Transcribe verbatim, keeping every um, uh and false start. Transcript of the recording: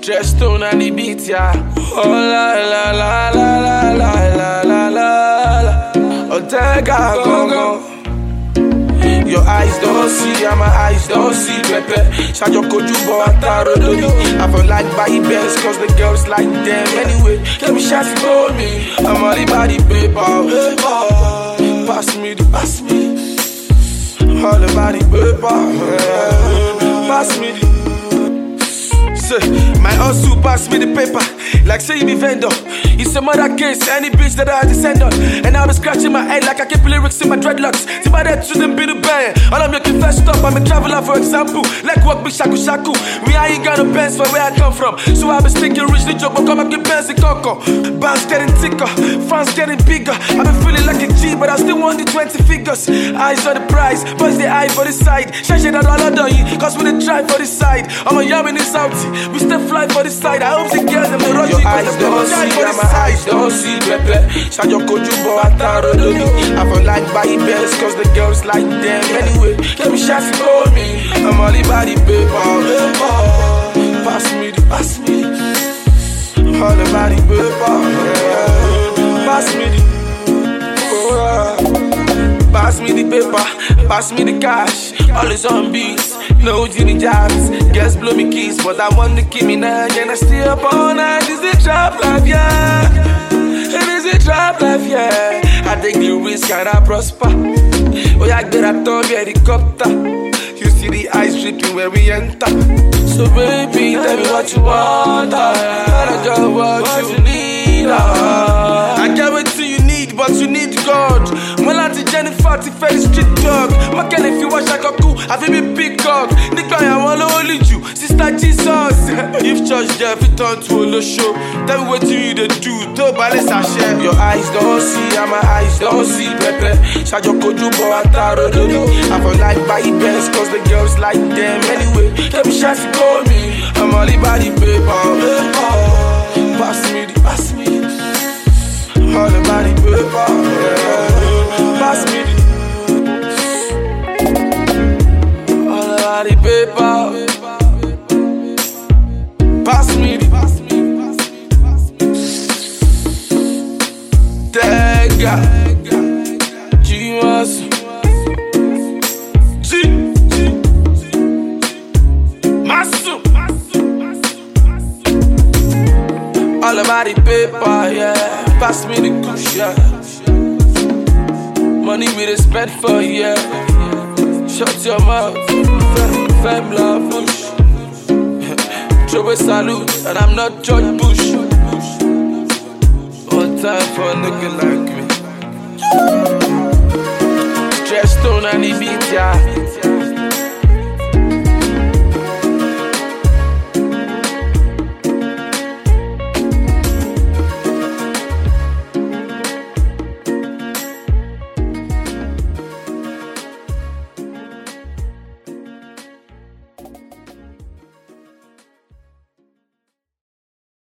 Stress stone and the beat, yeah. Oh la la la la la la la la la. Otega Congo. Your eyes don't see, and my eyes don't see. Pepe, Shajo Kojubo Ataro Dodi. I feel like buy best, cause the girls like them anyway. Let me shot for me. I'm all about the paper. Pass me the, pass me. All about the paper. Pass me the. My hustle pass me the paper, like say you be vendor. It's a murder case, any bitch that I descend on. And I'll be scratching my head like I keep lyrics in my dreadlocks. See my head to them be the band. All I'm making first stop, I'm a traveler for example. Like walk be shaku shaku. Me I ain't got no pants for where I come from. So I be sticking rich, the joke, but come up get pants in Conco. Bands getting thicker, France getting bigger. I been feeling like a G, but I still want the twenty figures. Eyes on the prize, boys the eye for the side. Shine that all I done you, cause we the try for the side. I'm a yam in this outie. We still fly for the side. I hope the girls and the rush. Your eyes don't see, and my eyes don't see. Pepe, Shajo Kojubo Ataro Dodi. I feel like buy best, cause the girls like them anyway. Let me shot for me. I'm all about the paper. Pass me the, pass me. All about the paper. Pass me the. Pass me the paper, pass me the cash. All is on beats, no Jimmy Jams. Girls blow me keys, but I want to keep me now. And I stay up all night. This is a trap life, yeah. It is a trap life, yeah. I take the risk and I prosper. Oh, I get a top helicopter. You see the ice dripping where we enter. So baby, tell me what you want. I got what you need. I get what you need, but you need God. Malati Jennifer, the very street dog. My girl, if you watch like a cool, I feel me big dog. The guy I wanna only you, sister Jesus. If church there, if it turn to a show, tell me what you do, to balance a share. Your eyes don't see, and my eyes don't see. Pepe, Shajo Kojubo Ataro Dodi. I feel like buy best, cause the girls like them anyway. Let me shot for me. I'm all about the paper. Pass me the, pass me. All about the paper. Pass me the. All about the paper. Pass me the. Tega. G-Mas. G. Masu. All about the paper, yeah. Pass me the kush, yeah. Money we dey spend for, yeah. Shut your mouth, fam love push. Throw a salute, and I'm not George Bush. One time for a nigga like me. Stress stone and the beat, yeah.